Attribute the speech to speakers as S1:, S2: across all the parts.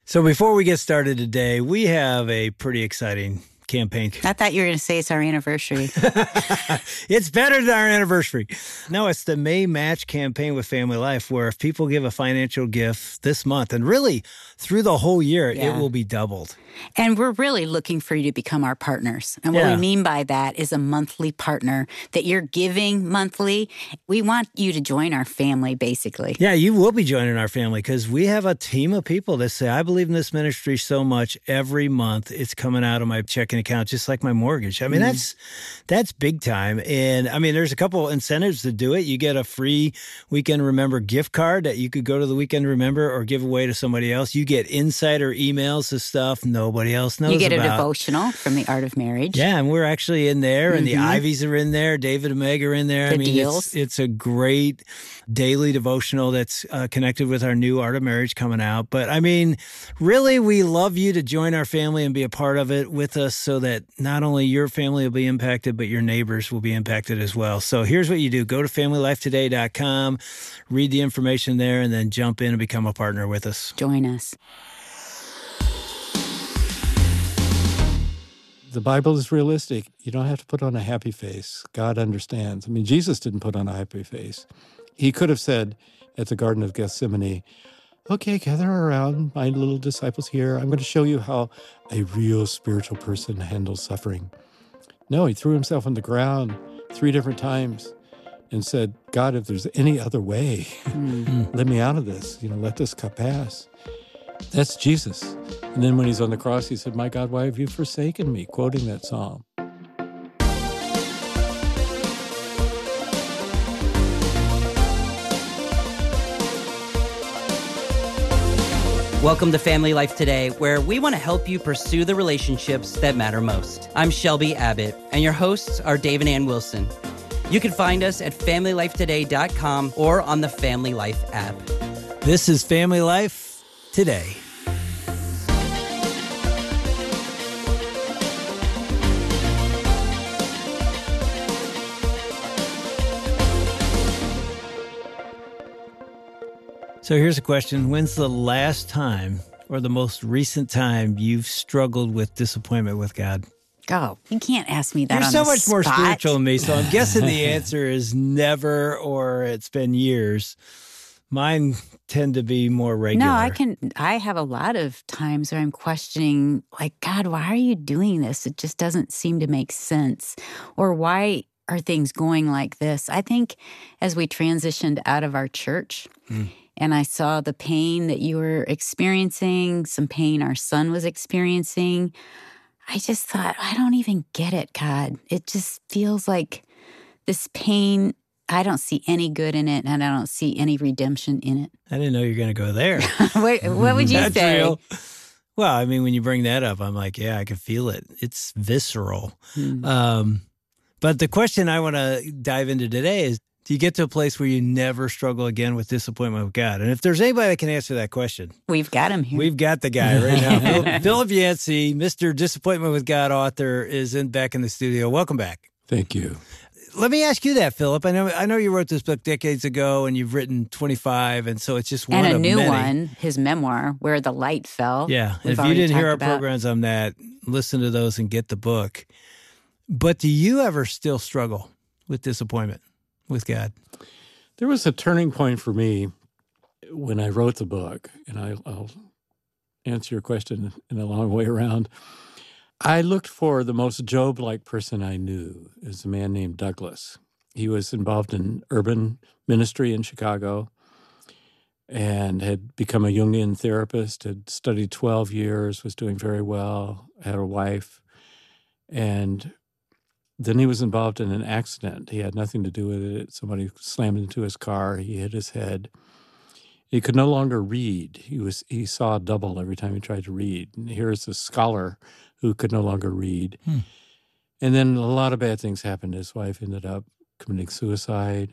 S1: So before we get started today, we have a pretty exciting campaign.
S2: I thought you were going to say it's our anniversary.
S1: It's better than our anniversary. No, it's the May Match campaign with Family Life, where if people give a financial gift this month, and really through the whole year, it will be doubled.
S2: And we're really looking for you to become our partners. And what we mean by that is a monthly partner, that you're giving monthly. We want you to join our family, basically.
S1: Yeah, you will be joining our family because we have a team of people that say, I believe in this ministry so much every month it's coming out of my checking account, just like my mortgage. I mean, that's big time. And I mean, there's a couple incentives to do it. You get a free Weekend Remember gift card that you could go to the Weekend Remember or give away to somebody else. You get insider emails to stuff nobody else knows about.
S2: You get a devotional from The Art of Marriage.
S1: Yeah, and we're actually in there, and the Ivies are in there. David and Meg are in there.
S2: The deals.
S1: It's a great daily devotional that's connected with our new Art of Marriage coming out. But I mean, really, we love you to join our family and be a part of it with us so that not only your family will be impacted, but your neighbors will be impacted as well. So here's what you do. Go to FamilyLifeToday.com, read the information there, and then jump in and become a partner with us.
S2: Join us.
S3: The Bible is realistic. You don't have to put on a happy face. God understands. I mean, Jesus didn't put on a happy face. He could have said at the Garden of Gethsemane, okay, gather around, my little disciples here. I'm going to show you how a real spiritual person handles suffering. No, he threw himself on the ground 3 different times and said, God, if there's any other way, let me out of this. Let this cup pass. That's Jesus. And then when he's on the cross, he said, my God, why have you forsaken me? Quoting that psalm.
S4: Welcome to Family Life Today, where we want to help you pursue the relationships that matter most. I'm Shelby Abbott, and your hosts are Dave and Ann Wilson. You can find us at FamilyLifeToday.com or on the Family Life app.
S1: This is Family Life Today. So here's a question. When's the last time or the most recent time you've struggled with disappointment with God?
S2: Oh, you can't ask me that
S1: You're
S2: on
S1: so
S2: the
S1: much more
S2: spot.
S1: spiritual than me, so I'm guessing the answer is never or it's been years. Mine tend to be more regular.
S2: No, I have a lot of times where I'm questioning, like, God, why are you doing this? It just doesn't seem to make sense. Or why are things going like this? I think as we transitioned out of our church, and I saw the pain that you were experiencing, some pain our son was experiencing, I just thought, I don't even get it, God. It just feels like this pain, I don't see any good in it, and I don't see any redemption in it.
S1: I didn't know you were going to go there.
S2: What would you
S1: That's
S2: say?
S1: real. Well, I mean, when you bring that up, I'm like, yeah, I can feel it. It's visceral. But the question I want to dive into today is, do you get to a place where you never struggle again with disappointment with God? And if there's anybody that can answer that question,
S2: We've got him here.
S1: we've got the guy right now. Philip Yancey, Mr. Disappointment with God author, is back in the studio. Welcome back.
S3: Thank you.
S1: Let me ask you that, Philip. I know you wrote this book decades ago, and you've written 25, and so it's just one
S2: and a
S1: of
S2: new
S1: many.
S2: one, his memoir, Where the Light Fell.
S1: Yeah,
S2: We've
S1: if you
S2: already
S1: didn't hear our
S2: talked about.
S1: programs on that, listen to those and get the book. But do you ever still struggle with disappointment with God?
S3: There was a turning point for me when I wrote the book, and I'll answer your question in a long way around. I looked for the most Job-like person I knew. It was a man named Douglas. He was involved in urban ministry in Chicago and had become a Jungian therapist, had studied 12 years, was doing very well, had a wife, and then he was involved in an accident. He had nothing to do with it. Somebody slammed into his car. He hit his head. He could no longer read. He saw double every time he tried to read. And here's a scholar who could no longer read. And then a lot of bad things happened. His wife ended up committing suicide.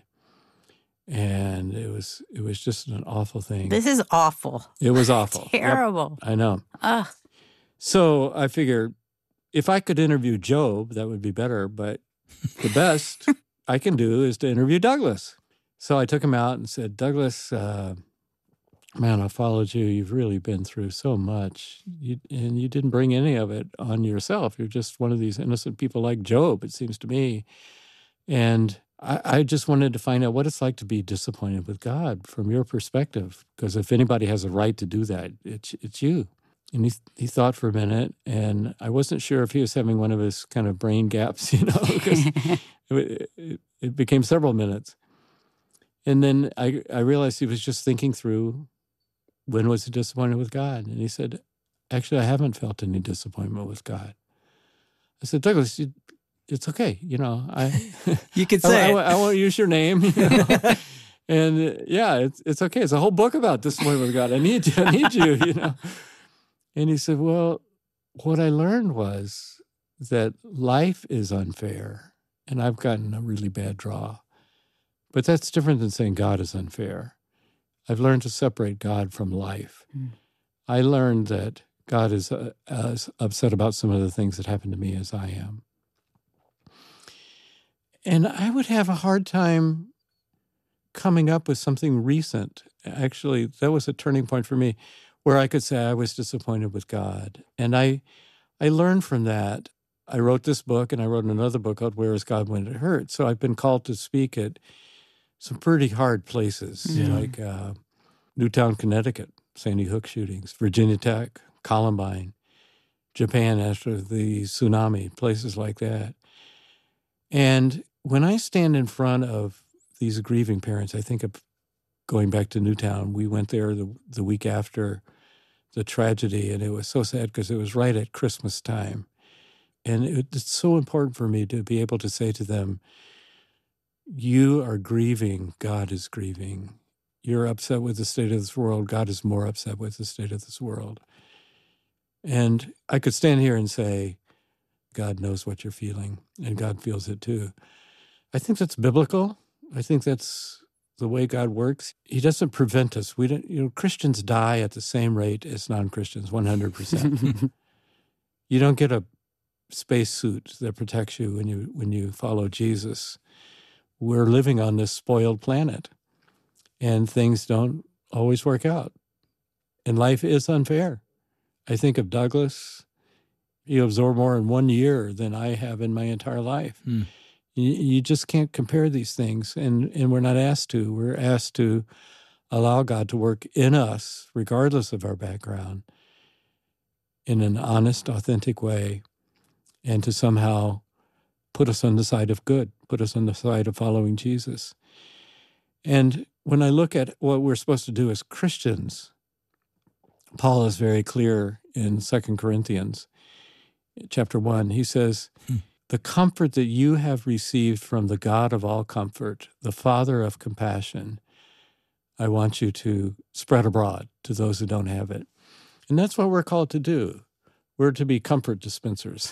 S3: And it was just an awful thing.
S2: This is awful.
S3: It was awful.
S2: Terrible.
S3: Yep, I know.
S2: Ugh.
S3: So I figured if I could interview Job, that would be better. But the best I can do is to interview Douglas. So I took him out and said, Douglas, man, I followed you. You've really been through so much. And you didn't bring any of it on yourself. You're just one of these innocent people like Job, it seems to me. And I just wanted to find out what it's like to be disappointed with God from your perspective. Because if anybody has a right to do that, it's you. And he thought for a minute, and I wasn't sure if he was having one of his kind of brain gaps, because it became several minutes. And then I realized he was just thinking through, when was he disappointed with God? And he said, actually, I haven't felt any disappointment with God. I said, Douglas, it's okay.
S1: You could say
S3: I won't use your name. And it's okay. It's a whole book about disappointment with God. I need you. And he said, well, what I learned was that life is unfair, and I've gotten a really bad draw. But that's different than saying God is unfair. I've learned to separate God from life. I learned that God is as upset about some of the things that happen to me as I am. And I would have a hard time coming up with something recent. Actually, that was a turning point for me, where I could say I was disappointed with God. And I learned from that. I wrote this book, and I wrote another book called Where is God When It Hurts? So I've been called to speak at some pretty hard places, like Newtown, Connecticut, Sandy Hook shootings, Virginia Tech, Columbine, Japan after the tsunami, places like that. And when I stand in front of these grieving parents, I think of going back to Newtown. We went there the week after the tragedy, and it was so sad because it was right at Christmas time. And it's so important for me to be able to say to them, you are grieving, God is grieving. You're upset with the state of this world, God is more upset with the state of this world. And I could stand here and say, God knows what you're feeling, and God feels it too. I think that's biblical. I think that's the way God works. He doesn't prevent us. We don't. Christians die at the same rate as non-Christians, 100%. You don't get a space suit that protects you when you follow Jesus. We're living on this spoiled planet, and things don't always work out. And life is unfair. I think of Douglas. He absorbed more in 1 year than I have in my entire life. You just can't compare these things, and we're not asked to. We're asked to allow God to work in us, regardless of our background, in an honest, authentic way, and to somehow put us on the side of good, put us on the side of following Jesus. And when I look at what we're supposed to do as Christians, Paul is very clear in 2 Corinthians chapter 1. He says, the comfort that you have received from the God of all comfort, the Father of compassion, I want you to spread abroad to those who don't have it. And that's what we're called to do. We're to be comfort dispensers.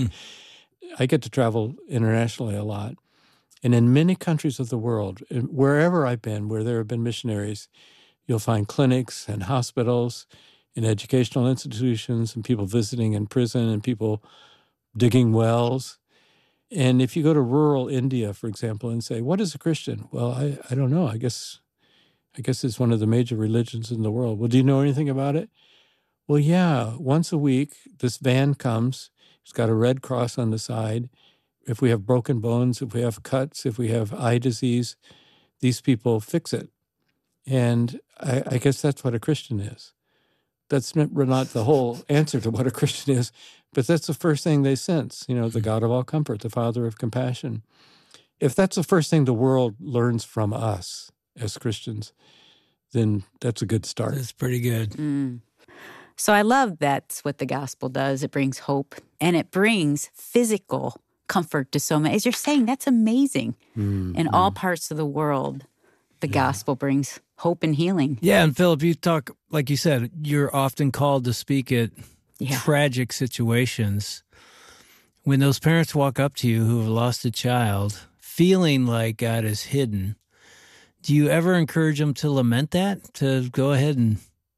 S3: I get to travel internationally a lot. And in many countries of the world, wherever I've been, where there have been missionaries, you'll find clinics and hospitals and educational institutions and people visiting in prison and people digging wells. And if you go to rural India, for example, and say, what is a Christian? Well, I don't know. I guess it's one of the major religions in the world. Well, do you know anything about it? Well, yeah, once a week, this van comes. It's got a red cross on the side. If we have broken bones, if we have cuts, if we have eye disease, these people fix it. And I guess that's what a Christian is. That's not the whole answer to what a Christian is, but that's the first thing they sense, the God of all comfort, the Father of compassion. If that's the first thing the world learns from us as Christians, then that's a good start.
S1: That's pretty good.
S2: So I love that's what the gospel does. It brings hope, and it brings physical comfort to so many. As you're saying, that's amazing. In all parts of the world, the gospel brings hope and healing.
S1: Yeah, and Philip, you talk, like you said, you're often called to speak at tragic situations. When those parents walk up to you who have lost a child, feeling like God is hidden, do you ever encourage them to lament that, to go ahead and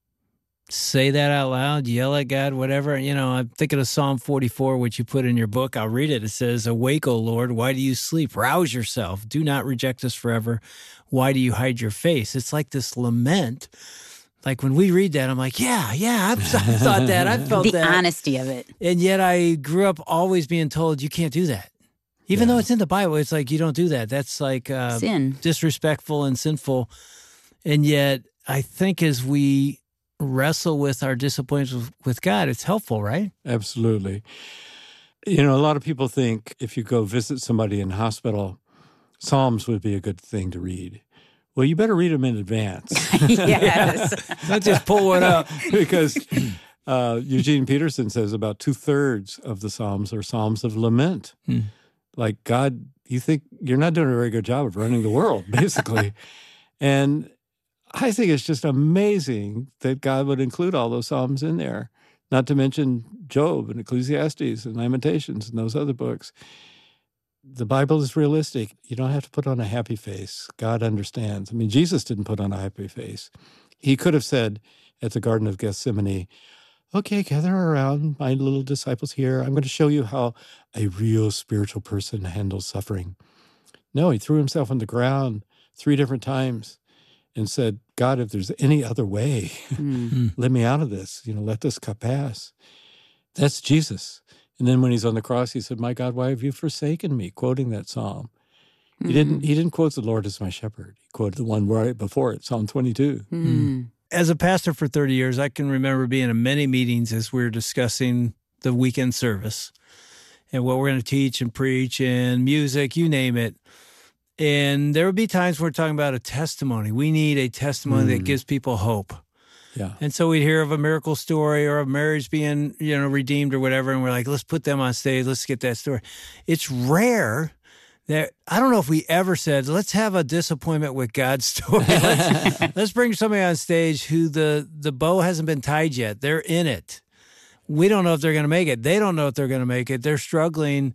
S1: say that out loud, yell at God, whatever? I'm thinking of Psalm 44, which you put in your book. I'll read it. It says, awake, O Lord, why do you sleep? Rouse yourself. Do not reject us forever. Why do you hide your face? It's like this lament Like when we read that, I'm like, yeah, I've thought that. I've felt
S2: The
S1: that.
S2: honesty of it.
S1: And yet I grew up always being told you can't do that. Even though it's in the Bible, it's like, you don't do that. That's like
S2: Sin.
S1: disrespectful and sinful. And yet I think as we wrestle with our disappointments with God, it's helpful, right?
S3: Absolutely. You know, a lot of people think if you go visit somebody in hospital, Psalms would be a good thing to read. Well, you better read them in advance.
S2: Yes.
S1: Not just pull one up.
S3: Because Eugene Peterson says about 2/3 of the Psalms are Psalms of lament. Like, God, you think you're not doing a very good job of running the world, basically. And I think it's just amazing that God would include all those Psalms in there, not to mention Job and Ecclesiastes and Lamentations and those other books. The Bible is realistic. You don't have to put on a happy face. God understands. I mean, Jesus didn't put on a happy face. He could have said at the Garden of Gethsemane, okay, gather around, my little disciples here. I'm going to show you how a real spiritual person handles suffering. No, he threw himself on the ground 3 different times and said, God, if there's any other way, let me out of this. You know, let this cup pass. That's Jesus. And then when he's on the cross, he said, my God, why have you forsaken me? Quoting that psalm. He didn't quote the Lord as my shepherd. He quoted the one right before it, Psalm 22.
S1: As a pastor for 30 years, I can remember being in many meetings as we were discussing the weekend service and what we're going to teach and preach and music, you name it. And there would be times we're talking about a testimony. We need a testimony that gives people hope.
S3: Yeah.
S1: And so we'd hear of a miracle story or a marriage being, redeemed or whatever, and we're like, let's put them on stage. Let's get that story. It's rare that, I don't know if we ever said, let's have a disappointment with God story. Let's bring somebody on stage who the bow hasn't been tied yet. They're in it. We don't know if they're going to make it. They don't know if they're going to make it. They're struggling.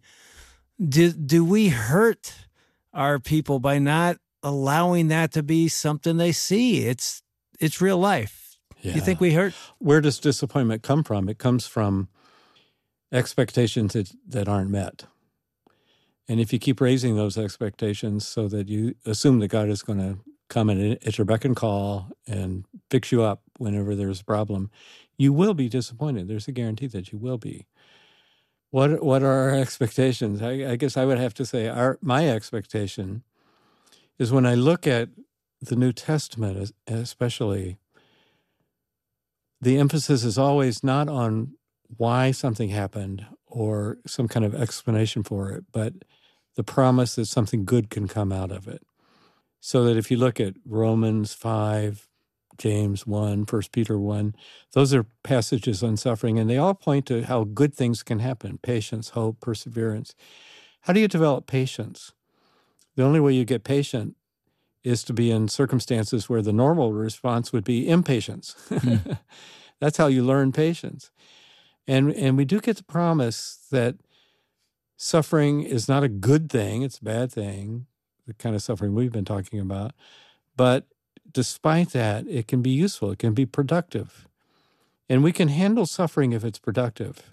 S1: Do we hurt our people by not allowing that to be something they see? It's real life.
S3: Yeah.
S1: You think we hurt?
S3: Where does disappointment come from? It comes from expectations that aren't met. And if you keep raising those expectations so that you assume that God is going to come and at your beck and call and fix you up whenever there's a problem, you will be disappointed. There's a guarantee that you will be. What are our expectations? I guess I would have to say my expectation is when I look at the New Testament, especially, the emphasis is always not on why something happened or some kind of explanation for it, but the promise that something good can come out of it. So that if you look at Romans 5, James 1, 1 Peter 1, those are passages on suffering, and they all point to how good things can happen: patience, hope, perseverance. How do you develop patience? The only way you get patient is to be in circumstances where the normal response would be impatience. That's how you learn patience. And we do get the promise that suffering is not a good thing, it's a bad thing, the kind of suffering we've been talking about. But despite that, it can be useful, it can be productive. And we can handle suffering if it's productive.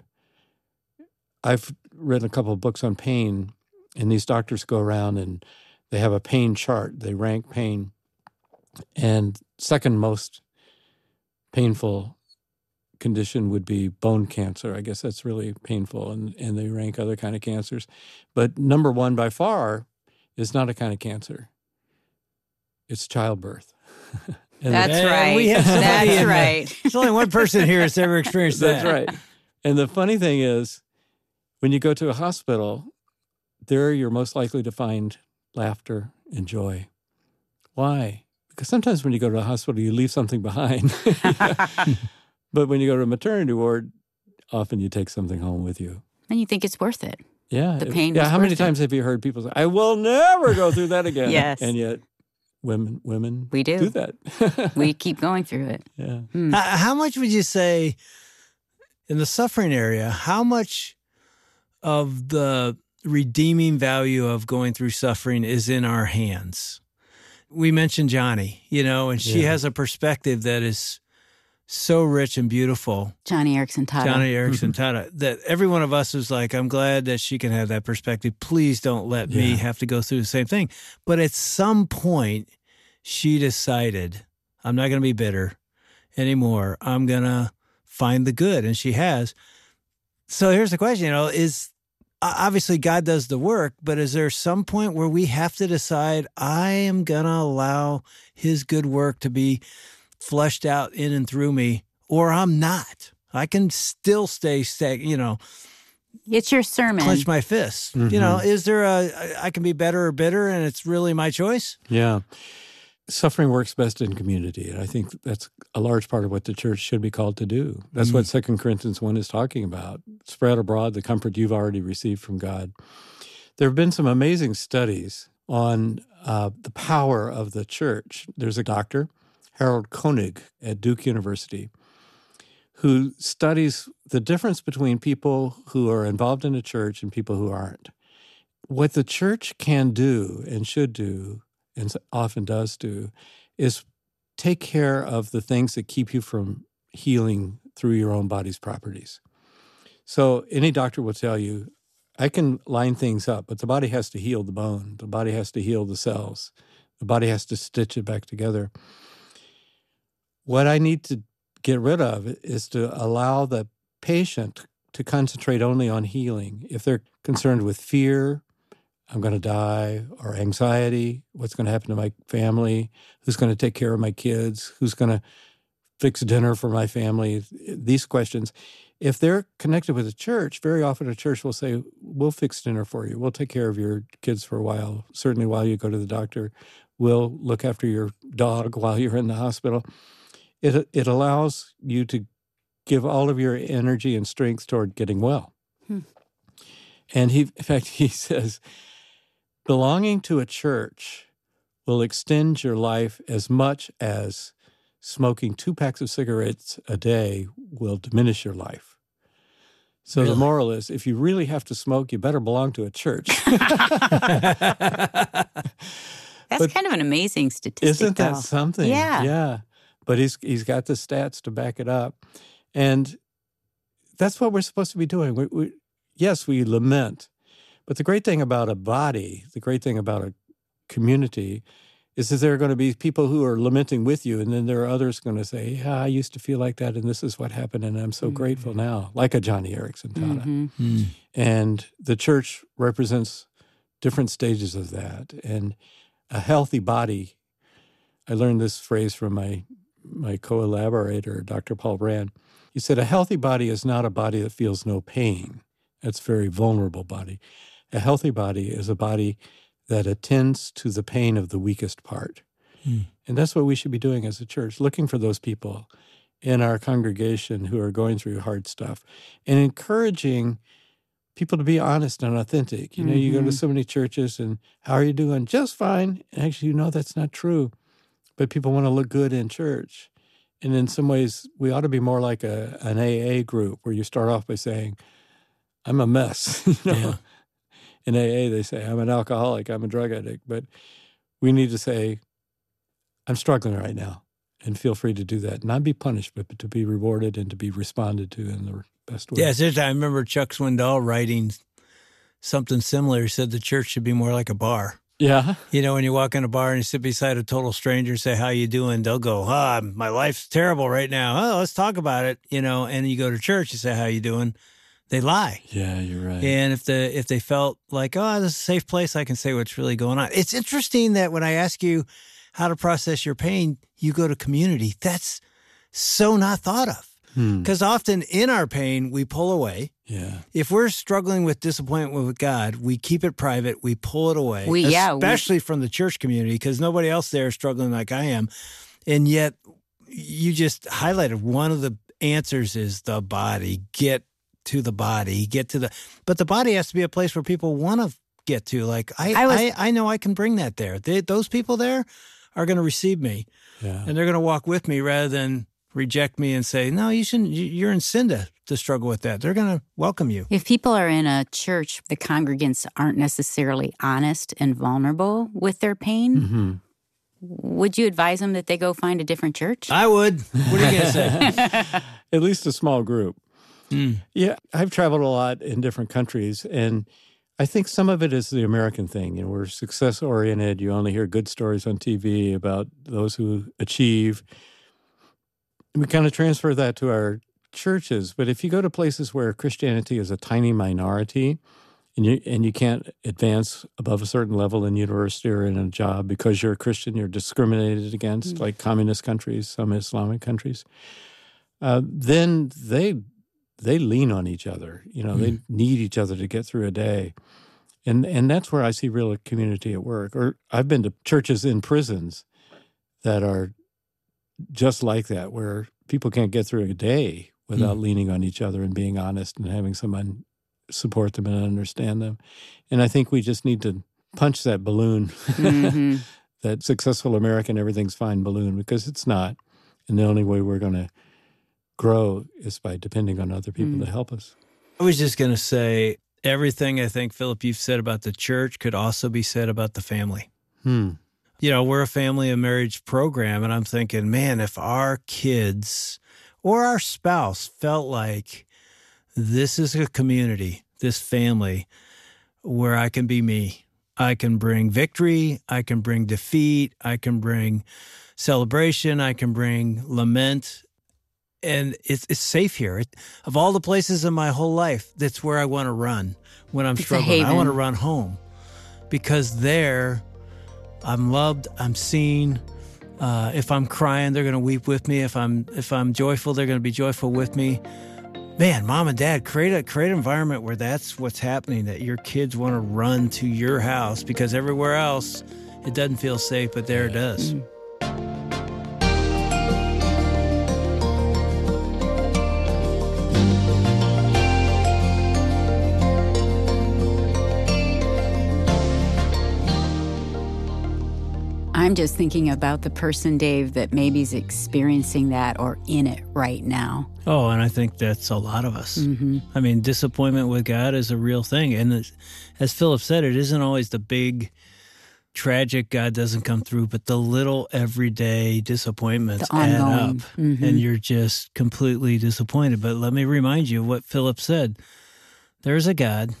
S3: I've read a couple of books on pain, and these doctors go around and they have a pain chart. They rank pain. And second most painful condition would be bone cancer. I guess that's really painful. And they rank other kind of cancers. But number one by far is not a kind of cancer. It's childbirth.
S2: That's right.
S1: We have
S2: That's right.
S1: There's only one person here that's ever experienced that.
S3: That's right. And the funny thing is, when you go to a hospital, there you're most likely to find laughter and joy. Why? Because sometimes when you go to a hospital, you leave something behind. But when you go to a maternity ward, often you take something home with you.
S2: And you think it's worth it.
S3: Yeah.
S2: The pain
S3: Yeah.
S2: is
S3: How many
S2: worth it.
S3: times have you heard people say, I will never go through that again?
S2: Yes.
S3: And yet women
S2: We do.
S3: that.
S2: We keep going through it.
S3: Yeah.
S1: How much would you say in the suffering area, how much of the redeeming value of going through suffering is in our hands? We mentioned Johnny, and she has a perspective that is so rich and beautiful.
S2: Johnny Erickson Tada.
S1: Johnny Erickson Tada, that every one of us is like, I'm glad that she can have that perspective. Please don't let me have to go through the same thing. But at some point, she decided, I'm not going to be bitter. anymore. I'm going to find the good. And she has. So here's the question, is obviously God does the work, but is there some point where we have to decide I am going to allow his good work to be fleshed out in and through me, or I'm not? I can still stay,
S2: it's your sermon.
S1: clench my fists.
S3: Mm-hmm.
S1: Is there I can be better or bitter, and it's really my choice?
S3: Yeah. Suffering works best in community. And I think that's a large part of what the church should be called to do. That's what 2 Corinthians 1 is talking about. Spread abroad the comfort you've already received from God. There have been some amazing studies on the power of the church. There's a doctor, Harold Koenig at Duke University, who studies the difference between people who are involved in a church and people who aren't. What the church can do and should do, and often does do, is take care of the things that keep you from healing through your own body's properties. So any doctor will tell you, I can line things up, but the body has to heal the bone. The body has to heal the cells. The body has to stitch it back together. What I need to get rid of is to allow the patient to concentrate only on healing. If they're concerned with fear, I'm going to die, or anxiety, what's going to happen to my family, who's going to take care of my kids, who's going to fix dinner for my family, these questions. If they're connected with a church, very often a church will say, we'll fix dinner for you. We'll take care of your kids for a while, certainly while you go to the doctor. We'll look after your dog while you're in the hospital. It allows you to give all of your energy and strength toward getting well. And in fact, he says, belonging to a church will extend your life as much as smoking 2 packs of cigarettes a day will diminish your life. So
S1: Really?
S3: The moral is, if you really have to smoke, you better belong to a church.
S2: That's kind of an amazing statistic.
S3: Isn't that
S2: though.
S3: something?
S2: Yeah.
S3: Yeah. But he's got the stats to back it up. And that's what we're supposed to be doing. Yes, we lament. But the great thing about a body, the great thing about a community, is that there are going to be people who are lamenting with you, and then there are others going to say, yeah, I used to feel like that, and this is what happened, and I'm so grateful now, like a Johnny Erickson Tata. And the church represents different stages of that. And a healthy body, I learned this phrase from my co-elaborator, Dr. Paul Brand. He said, a healthy body is not a body that feels no pain. That's a very vulnerable body. A healthy body is a body that attends to the pain of the weakest part. And that's what we should be doing as a church, looking for those people in our congregation who are going through hard stuff and encouraging people to be honest and authentic. You know, you go to so many churches and, how are you doing? Just fine. And actually, that's not true. But people want to look good in church. And in some ways, we ought to be more like an AA group where you start off by saying, I'm a mess.
S1: Yeah.
S3: In AA, they say, I'm an alcoholic, I'm a drug addict. But we need to say, I'm struggling right now, and feel free to do that. Not be punished, but to be rewarded and to be responded to in the best way.
S1: Yes, I remember Chuck Swindoll writing something similar. He said the church should be more like a bar.
S3: Yeah.
S1: When you walk in a bar and you sit beside a total stranger and say, how you doing? They'll go, my life's terrible right now. Oh, let's talk about it. And you go to church, you say, how you doing? They lie.
S3: Yeah, you're right.
S1: And if they felt like, this is a safe place, I can say what's really going on. It's interesting that when I ask you how to process your pain, you go to community. That's so not thought of. Because often in our pain, we pull away.
S3: Yeah.
S1: If we're struggling with disappointment with God, we keep it private. We pull it away, especially from the church community, because nobody else there is struggling like I am. And yet you just highlighted one of the answers is the body. Get to the body. But the body has to be a place where people want to get to. Like, I know I can bring that there. Those people there are going to receive me.
S3: Yeah.
S1: And they're going to walk with me rather than reject me and say, no, you shouldn't. You're in sin to struggle with that. They're going to welcome you.
S2: If people are in a church, the congregants aren't necessarily honest and vulnerable with their pain, would you advise them that they go find a different church?
S1: I would. What are you going to say?
S3: At least a small group. Yeah, I've traveled a lot in different countries, and I think some of it is the American thing. We're success-oriented. You only hear good stories on TV about those who achieve. We kind of transfer that to our churches. But if you go to places where Christianity is a tiny minority, and you can't advance above a certain level in university or in a job because you're a Christian, you're discriminated against, like communist countries, some Islamic countries, then they lean on each other. They need each other to get through a day. And that's where I see real community at work. Or I've been to churches in prisons that are just like that, where people can't get through a day without leaning on each other and being honest and having someone support them and understand them. And I think we just need to punch that balloon, that successful American everything's fine balloon, because it's not. And the only way we're going to grow is by depending on other people to help us.
S1: I was just going to say, everything I think, Philip, you've said about the church could also be said about the family. We're a family and marriage program, and I'm thinking, man, if our kids or our spouse felt like this is a community, this family, where I can be me. I can bring victory. I can bring defeat. I can bring celebration. I can bring lament. And it's safe here. Of all the places in my whole life, that's where I want to run when I'm struggling. I want to run home because there I'm loved, I'm seen. If I'm crying, they're going to weep with me. If I'm joyful, they're going to be joyful with me. Man, mom and dad, create an environment where that's what's happening, that your kids want to run to your house because everywhere else it doesn't feel safe, but there it does.
S2: I'm just thinking about the person, Dave, that maybe is experiencing that or in it right now.
S1: Oh, and I think that's a lot of us. I mean, disappointment with God is a real thing. And as Philip said, it isn't always the big, tragic God doesn't come through, but the little everyday disappointments add up. And you're just completely disappointed. But let me remind you of what Philip said. There's a God.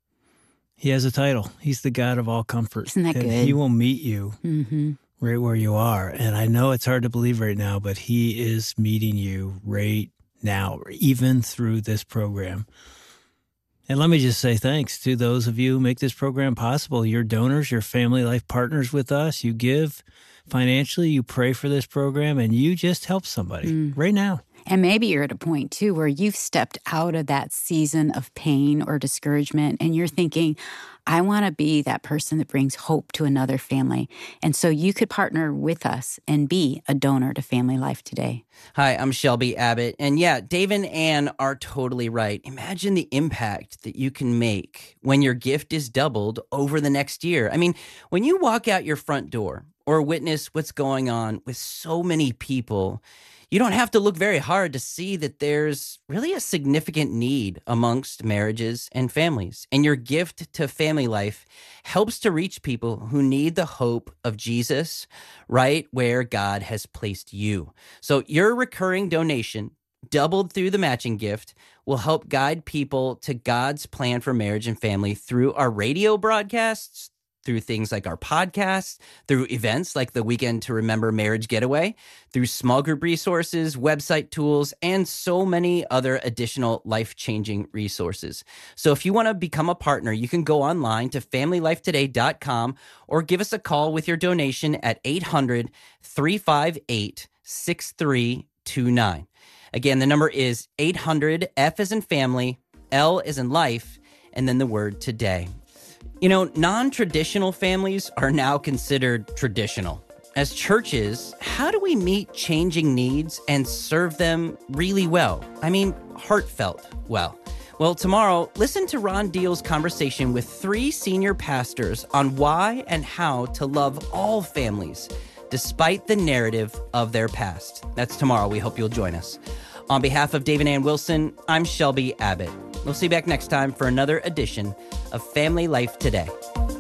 S1: He has a title. He's the God of all comfort.
S2: Isn't that good?
S1: He will meet you right where you are. And I know it's hard to believe right now, but he is meeting you right now, even through this program. And let me just say thanks to those of you who make this program possible. Your donors, your family life partners with us. You give financially, you pray for this program, and you just help somebody right now.
S2: And maybe you're at a point, too, where you've stepped out of that season of pain or discouragement, and you're thinking, I want to be that person that brings hope to another family. And so you could partner with us and be a donor to Family Life Today.
S4: Hi, I'm Shelby Abbott. And yeah, Dave and Ann are totally right. Imagine the impact that you can make when your gift is doubled over the next year. I mean, when you walk out your front door or witness what's going on with so many people, you don't have to look very hard to see that there's really a significant need amongst marriages and families. And your gift to Family Life helps to reach people who need the hope of Jesus right where God has placed you. So your recurring donation, doubled through the matching gift, will help guide people to God's plan for marriage and family through our radio broadcasts, through things like our podcasts, through events like the Weekend to Remember Marriage Getaway, through small group resources, website tools, and so many other additional life-changing resources. So if you want to become a partner, you can go online to FamilyLifeToday.com or give us a call with your donation at 800-358-6329. Again, the number is 800, F as in family, L as in life, and then the word today. You know, non-traditional families are now considered traditional. As churches, how do we meet changing needs and serve them really well? I mean, heartfelt well. Well, tomorrow, listen to Ron Deal's conversation with 3 senior pastors on why and how to love all families, despite the narrative of their past. That's tomorrow. We hope you'll join us. On behalf of Dave and Ann Wilson, I'm Shelby Abbott. We'll see you back next time for another edition of Family Life Today.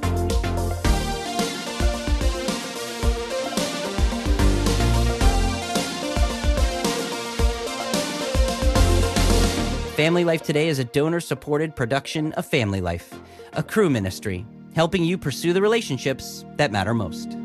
S4: Family Life Today is a donor-supported production of Family Life, a Cru ministry, helping you pursue the relationships that matter most.